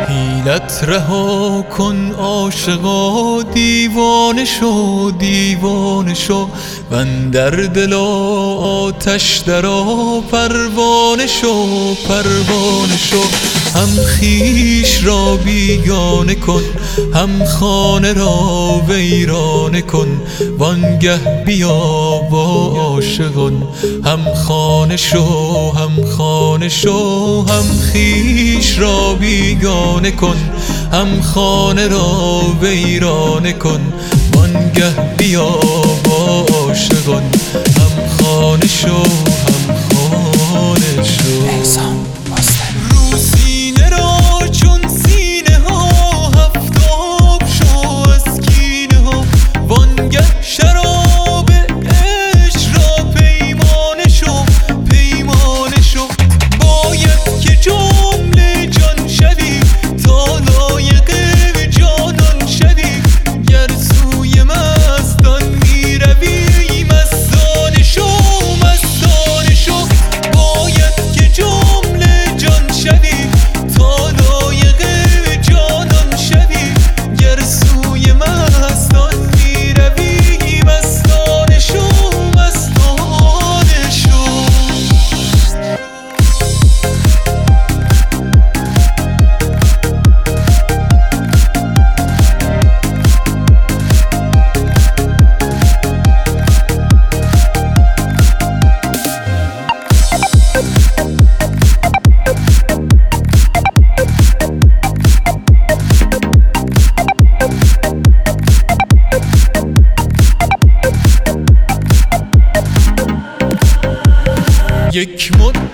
حیلت رها کن عاشقا، دیوانه شو دیوانه شو، واندر دل آتش درآ، پروانه شو پروانه شو. هم خویش را بیگانه کن، هم خانه را ویرانه کن، وانگه بیا با عاشقان. هم خانه شو هم خانه شو، هم خویش را بیگانه کن، هم خانه را ویرانه کن، وانگه بیا با عاشقان. هم خانه شو هم خانه شو. رو سینه را چون سینه ها، هفتاب شو از کینه ها، وانگه شراب عشق را پیمانه شو پیمانه شو. باید که جمله جان شوی، تا لایق جانان شوی، گر سوی مستان می روی، مستانه شو مستانه شو. باید که جمله جان شوی، تا لایق جانان شوی، گر سوی مستان می روی، مستانه شو مستانه شو. یک